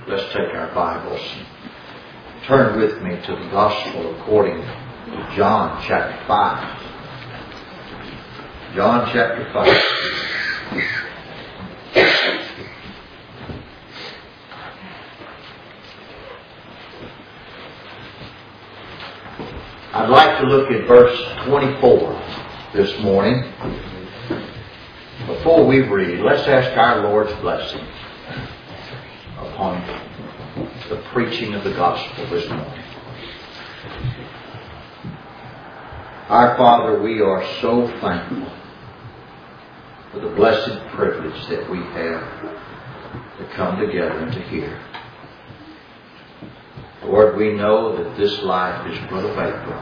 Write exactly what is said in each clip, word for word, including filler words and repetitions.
Let's take our Bibles and turn with me to the Gospel according to John chapter five. John chapter five. I'd like to look at verse twenty-four this morning. Before we read, let's ask our Lord's blessing upon the preaching of the gospel this morning. Our Father, we are so thankful for the blessed privilege that we have to come together and to hear. Lord, we know that this life is but a vapor.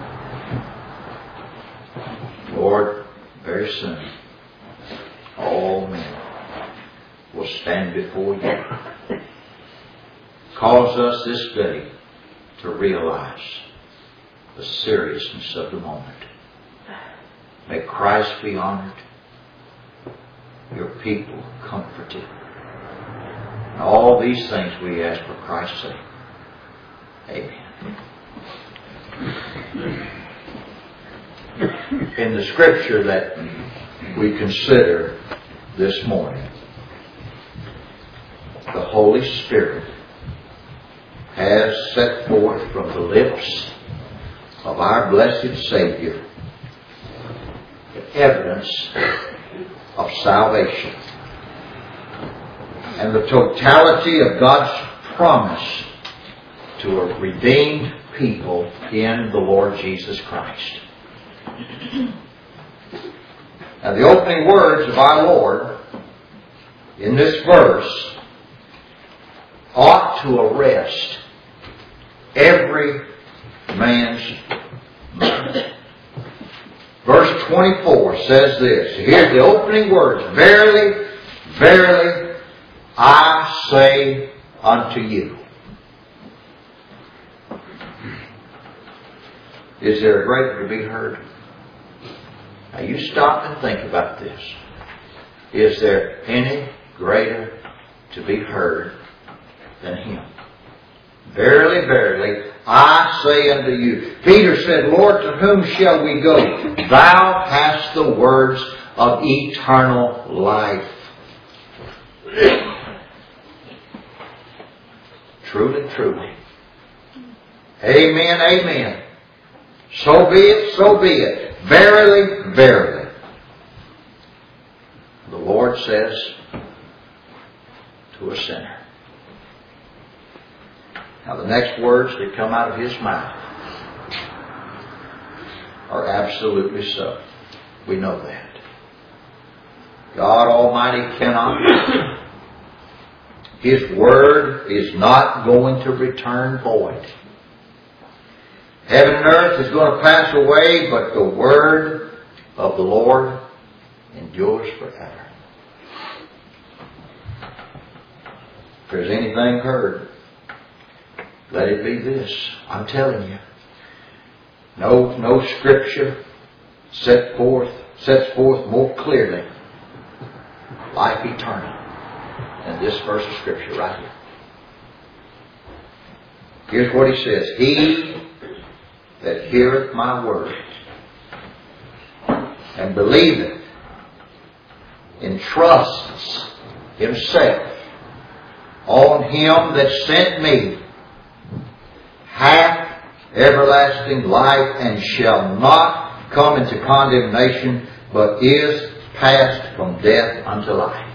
Lord, very soon, all men will stand before you. Cause us this day to realize the seriousness of the moment. May Christ be honored, your people comforted. And all these things we ask for Christ's sake. Amen. In the scripture that we consider this morning, the Holy Spirit has set forth from the lips of our blessed Savior the evidence of salvation and the totality of God's promise to a redeemed people in the Lord Jesus Christ. Now, the opening words of our Lord in this verse ought to arrest every man's mind. Verse twenty-four says this. Here's the opening words. Verily, verily, I say unto you. Is there a greater to be heard? Now you stop and think about this. Is there any greater to be heard than Him? Verily, verily, I say unto you. Peter said, Lord, to whom shall we go? Thou hast the words of eternal life. Truly, truly. Amen, amen. So be it, so be it. Verily, verily. The Lord says to a sinner. Now the next words that come out of His mouth are absolutely so. We know that. God Almighty cannot. His word is not going to return void. Heaven and earth is going to pass away, but the word of the Lord endures forever. If there's anything heard, let it be this. I'm telling you. No, no scripture set forth, sets forth more clearly life eternal than this verse of scripture right here. Here's what He says. He that heareth my word and believeth, entrusts himself on Him that sent me, hath everlasting life, and shall not come into condemnation, but is passed from death unto life.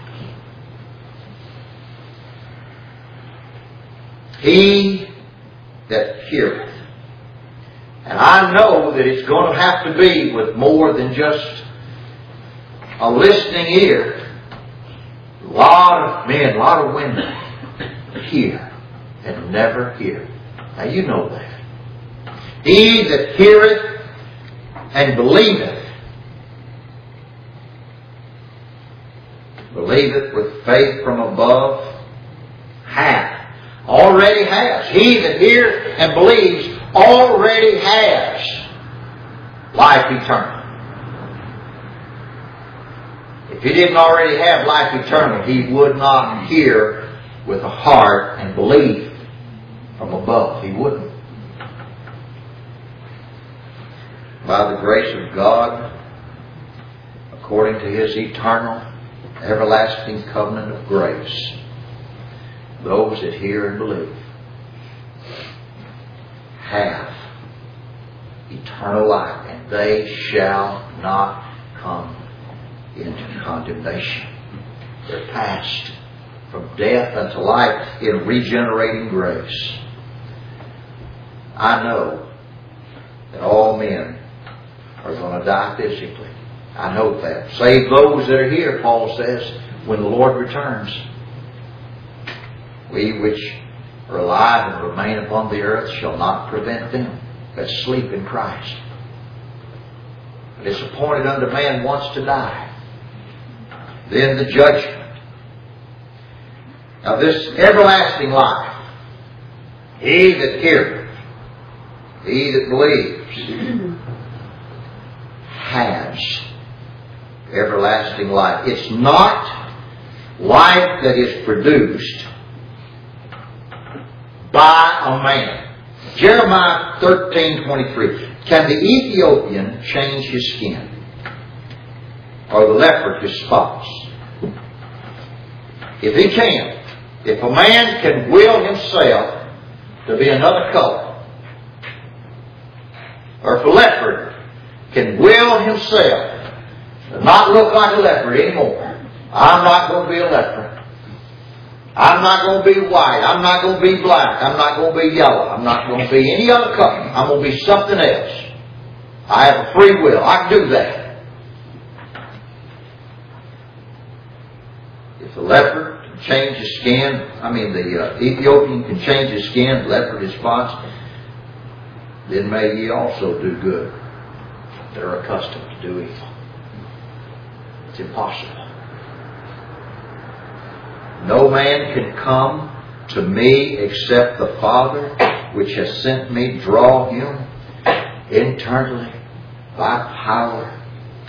He that heareth. And I know that it's going to have to be with more than just a listening ear. A lot of men, a lot of women hear and never hear. Now you know that. He that heareth and believeth, believeth with faith from above, hath, already has. He that heareth and believes already has life eternal. If he didn't already have life eternal, he would not hear with a heart and belief from above. He wouldn't. By the grace of God, according to His eternal, everlasting covenant of grace, those that hear and believe have eternal life, and they shall not come into condemnation. They're passed from death unto life in regenerating grace. I know that all men are going to die physically. I know that. Save those that are here, Paul says, when the Lord returns. We which are alive and remain upon the earth shall not prevent them that sleep in Christ. It is appointed unto man once to die, then the judgment. Now this everlasting life, he that heareth, he that believes, has everlasting life. It's not life that is produced by a man. Jeremiah thirteen twenty-three. Can the Ethiopian change his skin? Or the leopard his spots? If he can, if a man can will himself to be another color, or if a leopard can will himself to not look like a leopard anymore, I'm not going to be a leopard. I'm not going to be white. I'm not going to be black. I'm not going to be yellow. I'm not going to be any other color. I'm going to be something else. I have a free will. I can do that. If the leopard can change his skin, I mean the uh, Ethiopian can change his skin, leopard his spots, then may ye also do good. They're accustomed to do evil. It's impossible. No man can come to me except the Father which has sent me draw him internally by power.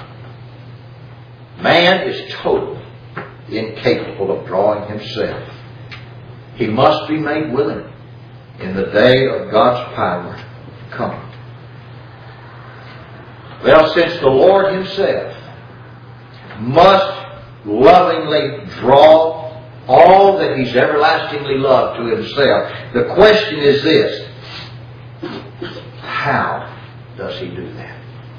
Man is totally incapable of drawing himself. He must be made willing in the day of God's power come. Well, since the Lord Himself must lovingly draw all that He's everlastingly loved to Himself, the question is this: how does He do that?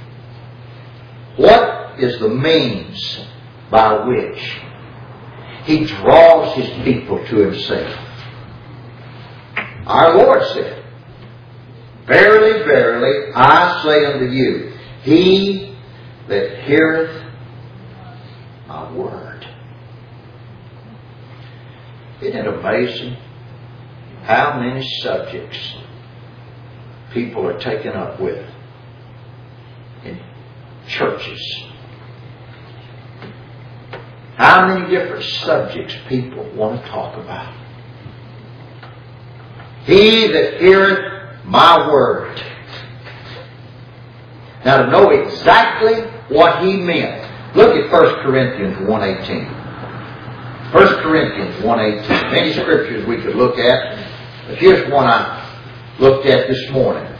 What is the means by which He draws His people to Himself? Our Lord said, verily, verily, I say unto you, he that heareth my word. Isn't it amazing how many subjects people are taken up with in churches? How many different subjects people want to talk about? He that heareth my word. Now, to know exactly what he meant, look at First Corinthians one eighteen. First Corinthians one eighteen. Many scriptures we could look at, but here's one I looked at this morning.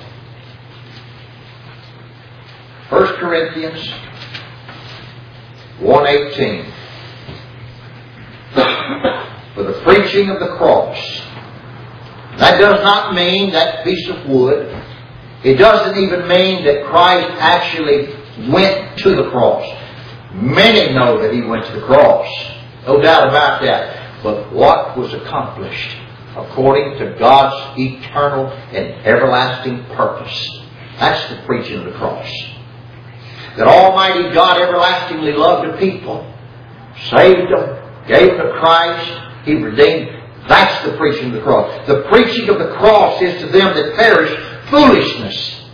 First Corinthians one eighteen. For the preaching of the cross. That does not mean that piece of wood. It doesn't even mean that Christ actually went to the cross. Many know that He went to the cross. No doubt about that. But what was accomplished according to God's eternal and everlasting purpose? That's the preaching of the cross. That Almighty God everlastingly loved the people, saved them, gave them to Christ, He redeemed. That's the preaching of the cross. The preaching of the cross is to them that perish foolishness.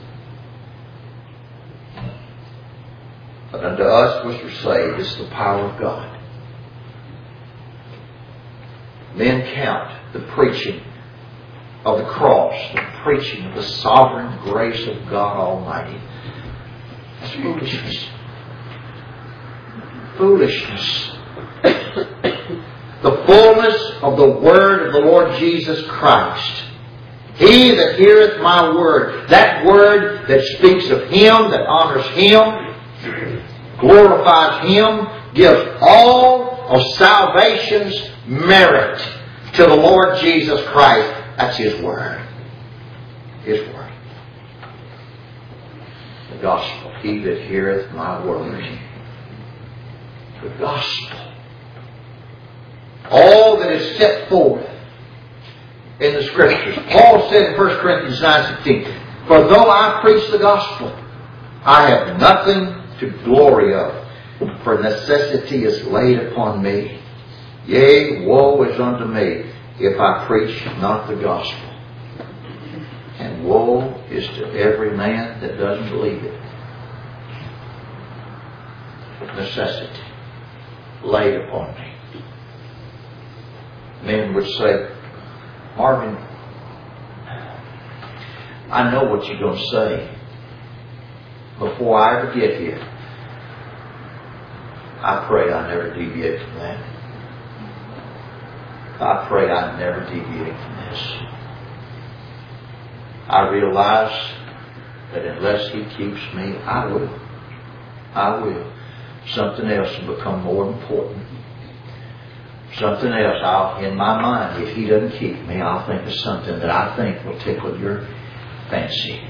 But unto us which are saved is the power of God. Men count the preaching of the cross, the preaching of the sovereign grace of God Almighty, as foolishness. Foolishness. the fullness of the word of the Lord Jesus Christ. He that heareth my word, that word that speaks of Him, that honors Him, glorifies Him, gives all of salvation's merit to the Lord Jesus Christ. That's His word. His word. The gospel. He that heareth my word. The gospel. All that is set forth in the Scriptures. Paul said in First Corinthians nine sixteen, for though I preach the gospel, I have nothing to glory of, for necessity is laid upon me. Yea, woe is unto me if I preach not the gospel. And woe is to every man that doesn't believe it. Necessity laid upon me. Men would say, Marvin, I know what you're going to say. Before I ever get here, I pray I never deviate from that. I pray I never deviate from this. I realize that unless He keeps me, I will. I will. Something else will become more important. Something else, I'll, in my mind, if He doesn't keep me, I'll think of something that I think will tickle your fancy.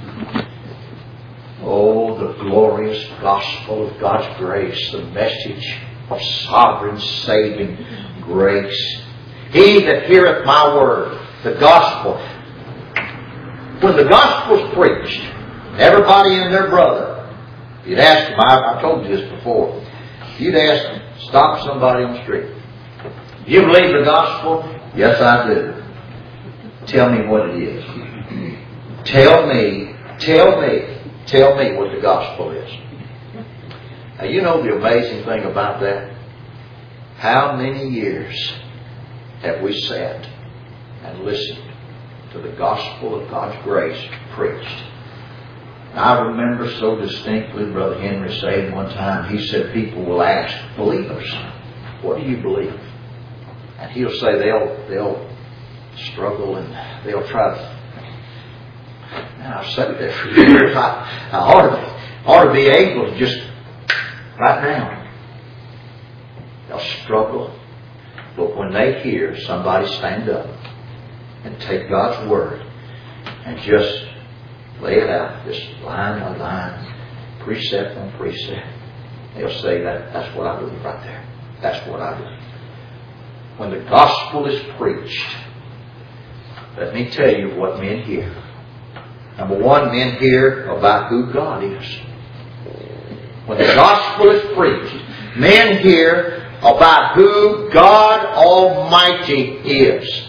Oh, the glorious gospel of God's grace, the message of sovereign saving grace. He that heareth my word, the gospel. When the gospel's preached, everybody and their brother, you'd ask them, I, I told you this before, you'd ask them, stop somebody on the street. Do you believe the gospel? Yes, I do. Tell me what it is. Tell me, tell me, tell me what the gospel is. Now, you know the amazing thing about that? How many years have we sat and listened to the gospel of God's grace preached? I remember so distinctly Brother Henry saying one time, he said people will ask believers, what do you believe? And he'll say they'll they'll struggle and they'll try to. Now, I've said that for years. I, I ought, to, ought to be able to just right now. They'll struggle, but when they hear somebody stand up and take God's word and just lay it out, just line by line, precept on precept, they'll say that that's what I believe right there. That's what I believe. When the gospel is preached, let me tell you what men hear. Number one, men hear about who God is. When the gospel is preached, men hear about who God Almighty is.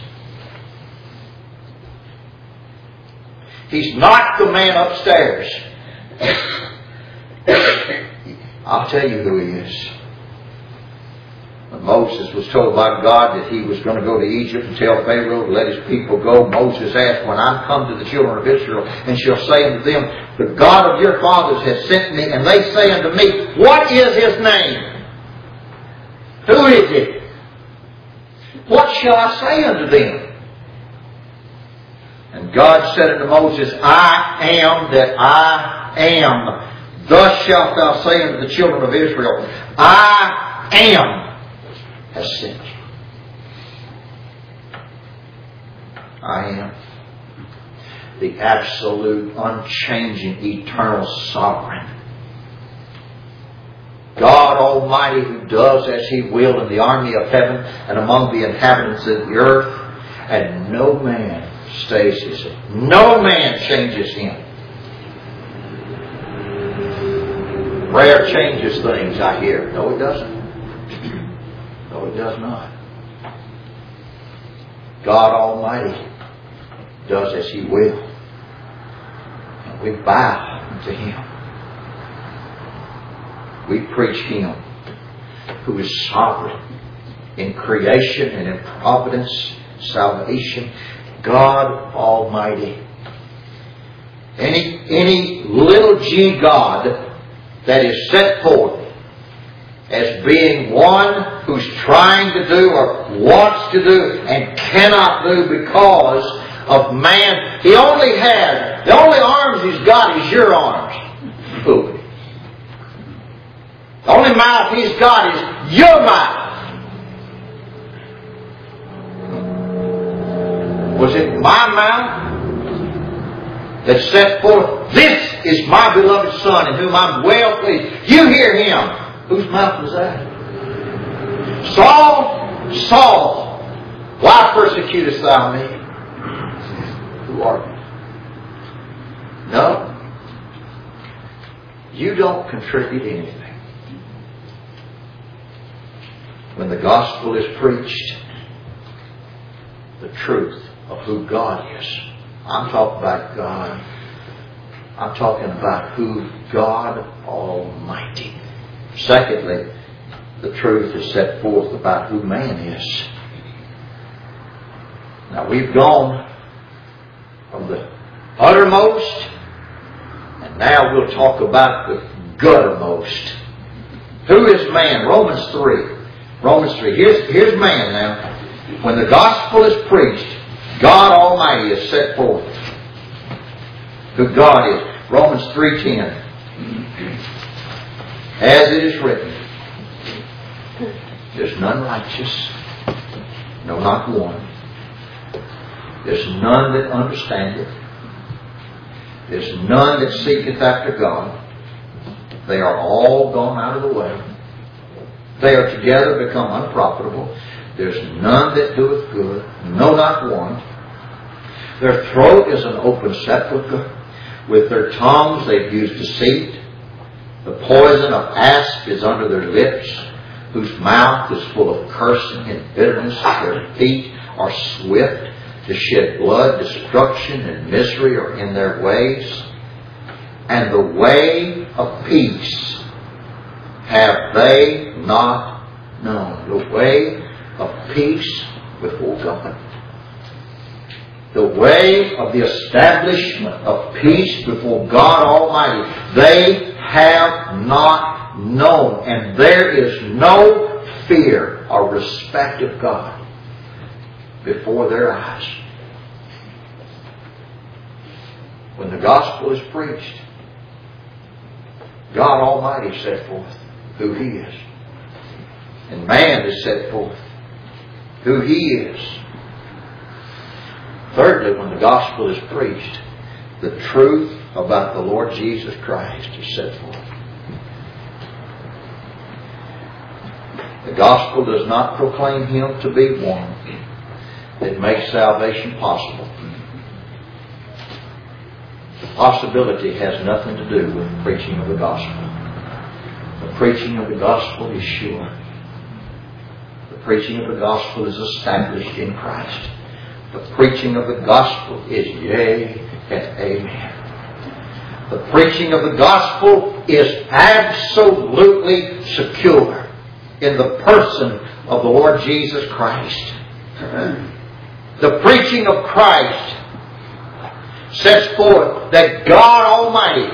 He's not the man upstairs. I'll tell you who He is. When Moses was told by God that he was going to go to Egypt and tell Pharaoh to let his people go, Moses asked, when I come to the children of Israel and shall say unto them, the God of your fathers has sent me, and they say unto me, what is His name? Who is it? What shall I say unto them? And God said unto Moses, I am that I am. Thus shalt thou say unto the children of Israel, I am has sent you. I am. The absolute, unchanging, eternal sovereign. God Almighty, who does as He will in the army of heaven and among the inhabitants of the earth, and no man stays His hand. No man changes Him. Prayer changes things, I hear. No, it doesn't. No, it does not. God Almighty does as He will. And we bow to Him. We preach Him who is sovereign in creation and in providence, salvation. God Almighty. Any, any little g God that is set forth as being one who's trying to do or wants to do and cannot do because of man. He only has, the only arms he's got is your arms. Fool. The only mouth he's got is your mouth. Was it my mouth that set forth, "This is my beloved Son in whom I'm well pleased"? You hear Him. Whose mouth was that? "Saul, Saul, why persecutest thou me?" Who are you? No. You don't contribute anything. When the gospel is preached, the truth of who God is. I'm talking about God. I'm talking about who God Almighty. Secondly, the truth is set forth about who man is. Now we've gone from the uttermost, and now we'll talk about the guttermost. Who is man? Romans three. Romans three. Here's, here's man now. When the gospel is preached, God Almighty is set forth. Who God is. Romans three ten. As it is written, there's none righteous, no, not one. There's none that understandeth. There's none that seeketh after God. They are all gone out of the way. They are together become unprofitable. There's none that doeth good, no, not one. Their throat is an open sepulchre. With their tongues they've used deceit. The poison of asp is under their lips, whose mouth is full of cursing and bitterness. Their feet are swift to shed blood. Destruction and misery are in their ways. And the way of peace have they not known. The way of peace before God. The way of the establishment of peace before God Almighty. They have not known. And there is no fear or respect of God before their eyes. When the gospel is preached, God Almighty set forth who He is. And man is set forth who he is. Thirdly, when the gospel is preached, the truth about the Lord Jesus Christ is set forth. The gospel does not proclaim Him to be one that makes salvation possible. The possibility has nothing to do with the preaching of the gospel. The preaching of the gospel is sure. The preaching of the gospel is established in Christ. The preaching of the gospel is yea and amen. The preaching of the gospel is absolutely secure in the person of the Lord Jesus Christ. The preaching of Christ sets forth that God Almighty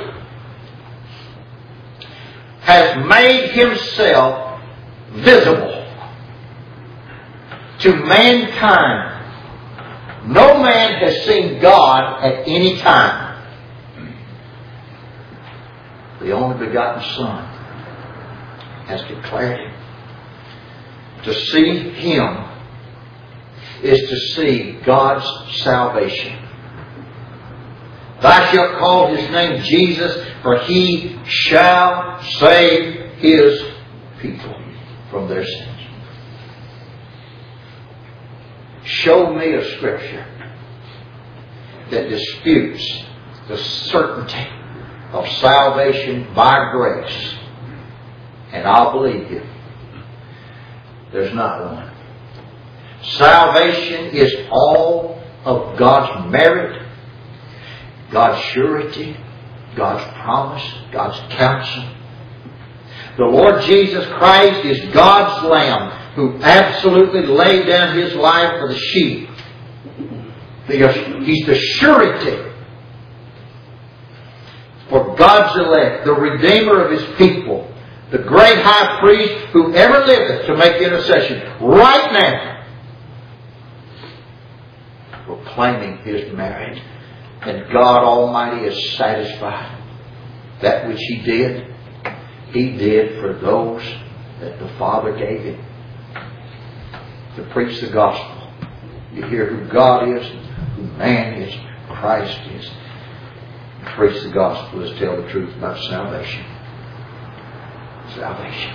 has made Himself visible to mankind. No man has seen God at any time. The only begotten Son has declared Him. To see Him is to see God's salvation. Thou shalt call His name Jesus, for He shall save His people from their sins. Show me a Scripture that disputes the certainty of salvation by grace, and I'll believe you. There's not one. Salvation is all of God's merit, God's surety, God's promise, God's counsel. The Lord Jesus Christ is God's Lamb who absolutely laid down His life for the sheep. He's the surety for God's elect, the Redeemer of His people, the great high priest who ever liveth to make intercession, right now, proclaiming His merit. And God Almighty is satisfied. That which He did, He did for those that the Father gave Him. To preach the gospel. You hear who God is, who man is, Christ is. To preach the gospel is tell the truth about salvation. Salvation.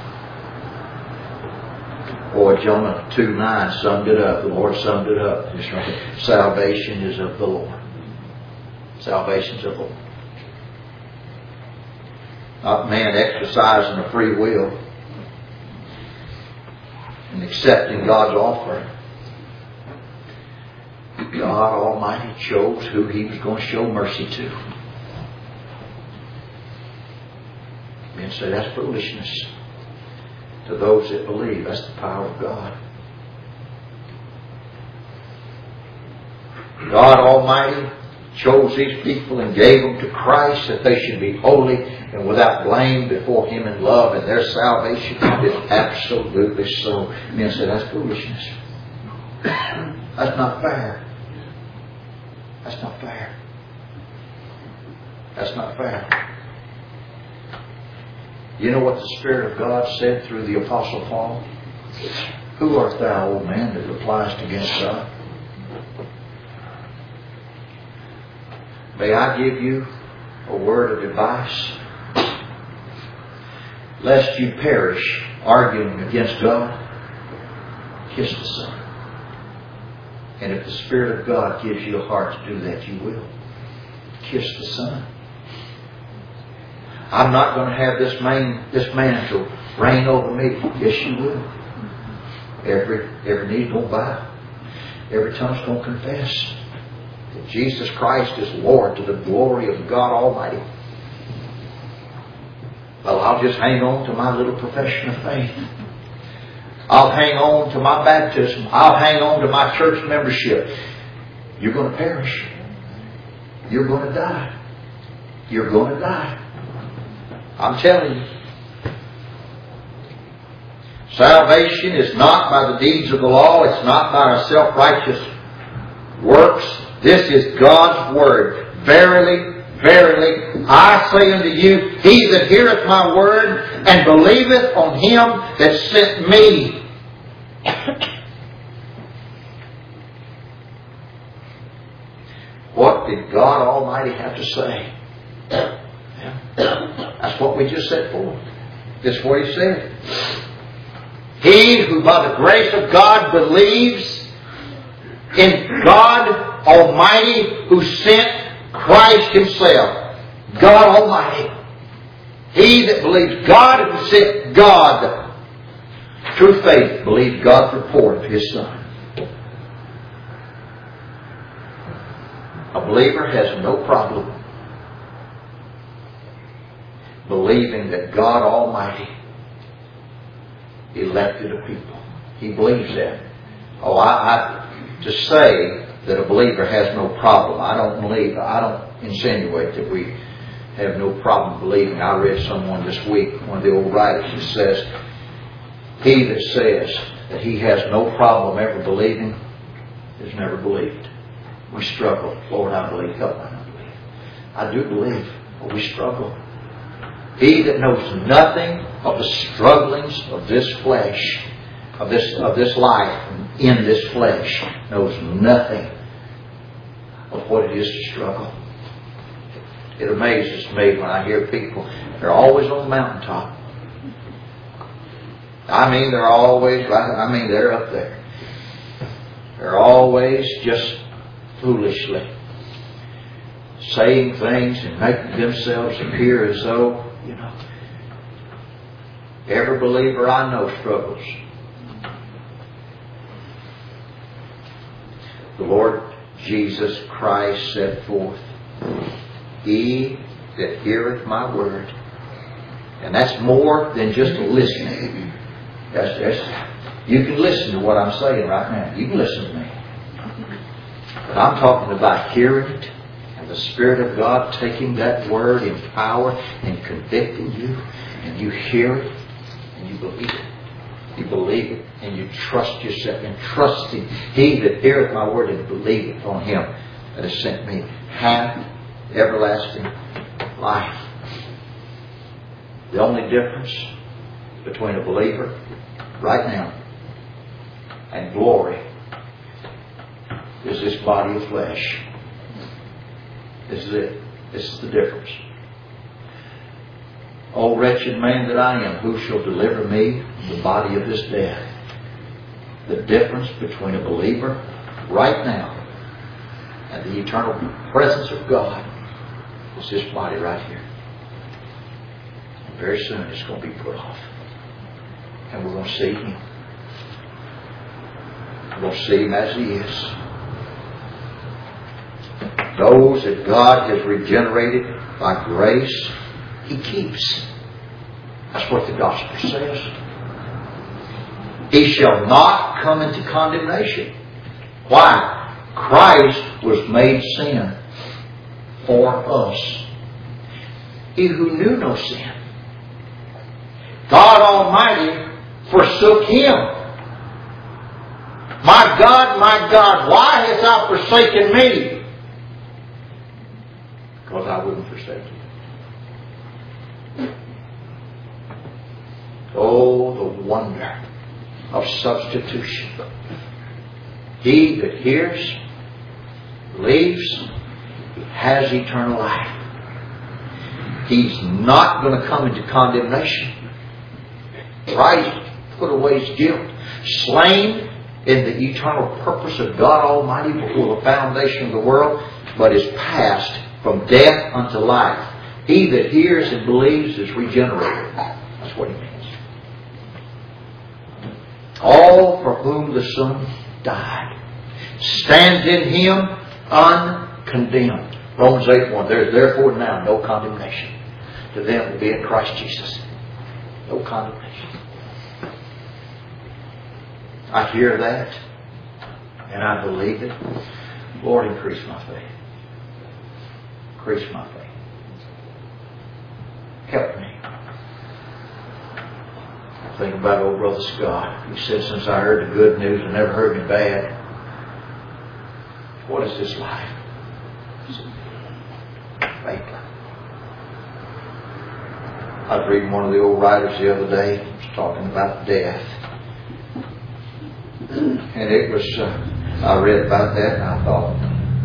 Boy, Jonah two nine summed it up. The Lord summed it up. It's right. Salvation is of the Lord. Salvation is of the Lord. Not man exercising a free will and accepting God's offering. God Almighty chose who He was going to show mercy to. Men say that's foolishness. To those that believe, that's the power of God. God Almighty chose these people and gave them to Christ that they should be holy and without blame before Him in love, and their salvation is absolutely so. Men say that's foolishness. That's not fair. That's not fair. That's not fair. You know what the Spirit of God said through the Apostle Paul? Who art thou, old man, that repliest against God? May I give you a word of advice? Lest you perish arguing against God, kiss the Son. And if the Spirit of God gives you a heart to do that, you will. Kiss the Son. I'm not going to have this man, this mantle reign over me. Yes, you will. Every, every knee's going to bow. Every tongue's going to confess that Jesus Christ is Lord to the glory of God Almighty. Well, I'll just hang on to my little profession of faith. I'll hang on to my baptism. I'll hang on to my church membership. You're going to perish. You're going to die. You're going to die. I'm telling you. Salvation is not by the deeds of the law. It's not by our self-righteous works. This is God's Word. Verily, verily, I say unto you, he that heareth my word and believeth on Him that sent me. What did God Almighty have to say? That's what we just said for. That's what He said. He who by the grace of God believes in God Almighty who sent Christ Himself. God Almighty. He that believes God who sent God. True faith believes God's report of His Son. A believer has no problem believing that God Almighty elected a people. He believes that. Oh, I, I to say that a believer has no problem. I don't believe. I don't insinuate that we have no problem believing. I read someone this week, one of the old writers, who says, "He that says that he has no problem ever believing has never believed." We struggle. Lord, I believe. Help me not believe. I do believe, but we struggle. He that knows nothing of the strugglings of this flesh, of this of this life in this flesh, knows nothing of what it is to struggle. It amazes me when I hear people, they're always on the mountaintop. I mean, they're always, I mean, they're up there. They're always just foolishly saying things and making themselves appear as though, you know, every believer I know struggles. The Lord Jesus Christ set forth, "He that heareth my word," and that's more than just listening. That's, that's, you can listen to what I'm saying right now. You can listen to me. But I'm talking about hearing it and the Spirit of God taking that word in power and convicting you and you hear it and you believe it. You believe it and you trust yourself and trust Him. He that heareth my word and believeth on Him that has sent me hath everlasting life. The only difference between a believer right now and glory is this body of flesh. This is it. This is the difference. O wretched man that I am, who shall deliver me from the body of this death? The difference between a believer right now and the eternal presence of God is this body right here. And very soon it's going to be put off. And we're going to see Him. We're going to see Him as He is. Those that God has regenerated by grace, He keeps. That's what the gospel says. He shall not come into condemnation. Why? Christ was made sin for us. He who knew no sin. God Almighty forsook Him. My God, my God, why hast thou forsaken me? Because I wouldn't forsake you. Oh, the wonder of substitution. He that hears, believes, he has eternal life. He's not going to come into condemnation. Christ put away His guilt. Slain in the eternal purpose of God Almighty before the foundation of the world, but is passed from death unto life. He that hears and believes is regenerated. That's what He means. All for whom the Son died stands in Him uncondemned. Romans eight one. There is therefore now no condemnation to them that be in Christ Jesus. No condemnation. I hear that and I believe it. Lord, increase my faith. Increase my faith. Help me. I think about old Brother Scott. He said, since I heard the good news, I never heard any bad. What is this life? Vapor. I was reading one of the old writers the other day. He was talking about death. And it was, uh, I read about that and I thought,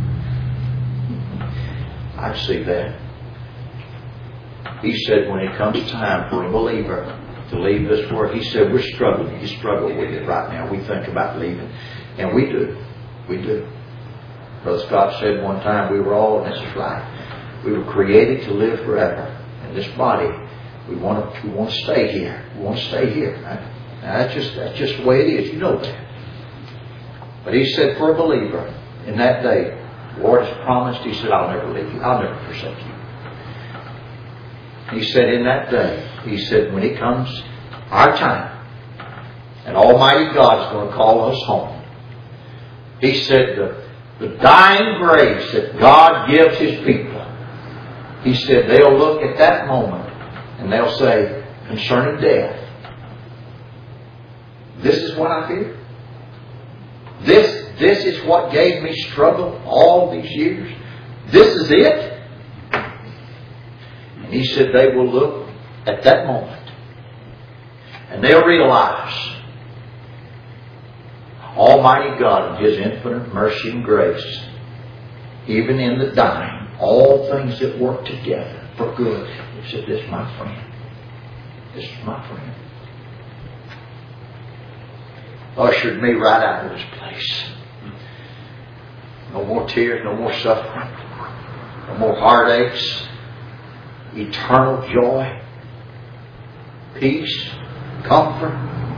I see that. He said when it comes time for a believer to leave this world, he said we're struggling. You struggle with it right now. We think about leaving. And we do. We do. Brother Scott said one time we were all, and this is right, we were created to live forever. In this body, we want to, we want to stay here. We want to stay here. Right? Now that's just, that's just the way it is. You know that. But he said for a believer, in that day, the Lord has promised, He said, I'll never leave you. I'll never forsake you. He said in that day, He said when it comes our time, and Almighty God is going to call us home. He said the, the dying grace that God gives His people, He said they'll look at that moment and they'll say, concerning death, this is what I fear. This, this is what gave me struggle all these years. This is it. And He said they will look at that moment and they'll realize Almighty God in His infinite mercy and grace, even in the dying, all things that work together for good. He said, this is my friend. This is my friend. Ushered me right out of this place. No more tears, no more suffering, no more heartaches, eternal joy, peace, comfort.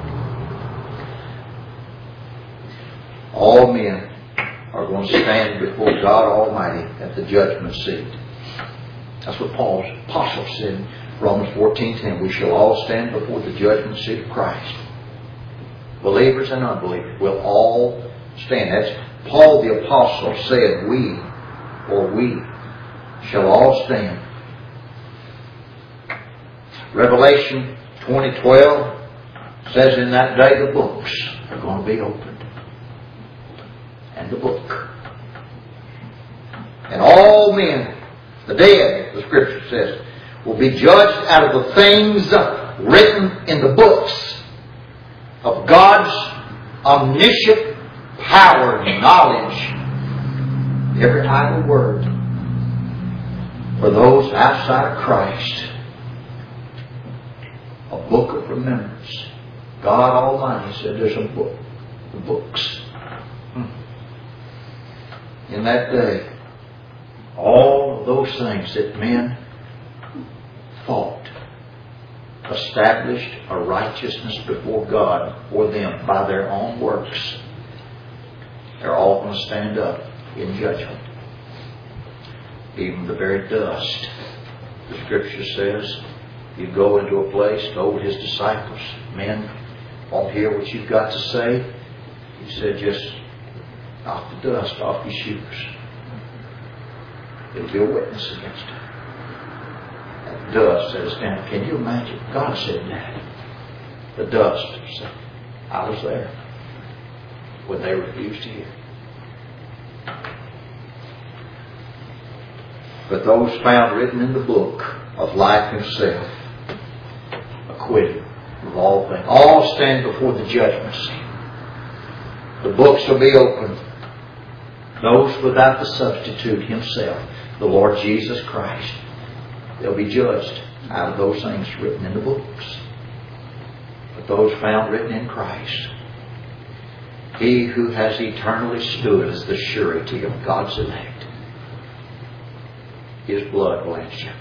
All men are going to stand before God Almighty at the judgment seat. That's what Paul's apostle said in Romans fourteen ten. We shall all stand before the judgment seat of Christ. Believers and unbelievers will all stand. That's Paul the apostle said, we, or we, shall all stand. Revelation twenty twelve says in that day the books are going to be opened. And the book. And all men, the dead, the Scripture says, will be judged out of the things written in the books of God's omniscient power and knowledge. Every idle word for those outside of Christ. A book of remembrance. God Almighty said there's a book. The books. In that day, all of those things that men thought established a righteousness before God for them by their own works, they're all going to stand up in judgment. Even the very dust. The Scripture says, you go into a place, go with His disciples. Men won't hear what you've got to say. He said, just knock the dust off your shoes. It'll be a witness against them. And the dust says, now, can you imagine? God said that. The dust said, I was there when they refused to hear. But those found written in the book of life Himself, acquitted of all things, all stand before the judgment seat. The books will be opened. Those without the substitute Himself, the Lord Jesus Christ, they'll be judged out of those things written in the books. But those found written in Christ, He who has eternally stood as the surety of God's elect, His blood will answer.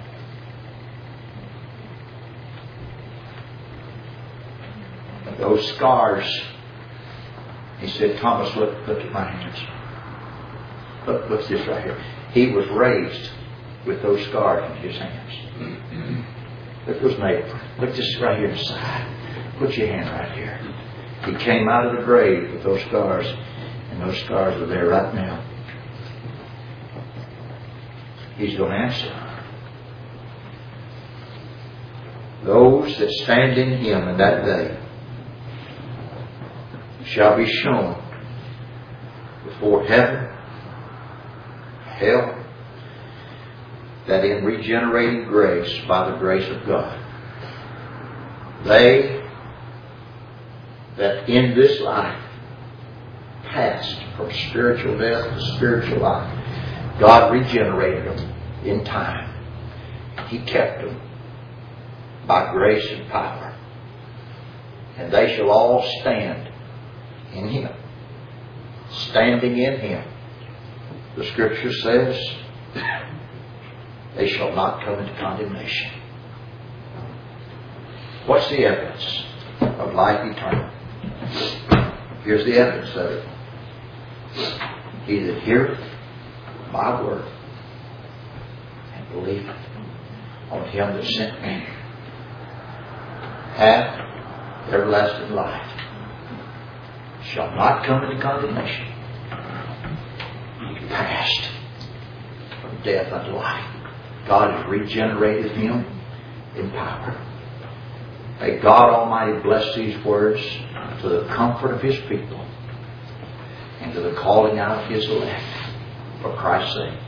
Those scars, He said, Thomas, look, look at my hands. Look, look at this right here. He was raised with those scars in His hands. Look at those nails. Look this right here inside. Put your hand right here. He came out of the grave with those scars, and those scars are there right now. He's going to answer. Those that stand in Him in that day shall be shown before heaven, hell, that in regenerating grace, by the grace of God, they that in this life passed from spiritual death to spiritual life, God regenerated them in time. He kept them by grace and power. And they shall all stand in Him. Standing in Him. The Scripture says, they shall not come into condemnation. What's the evidence of life eternal? Here's the evidence of it. He that heareth my word and believeth on Him that sent me hath everlasting life, shall not come into condemnation, He passed from death unto life. God has regenerated him in power. May God Almighty bless these words to the comfort of His people and to the calling out of His elect for Christ's sake.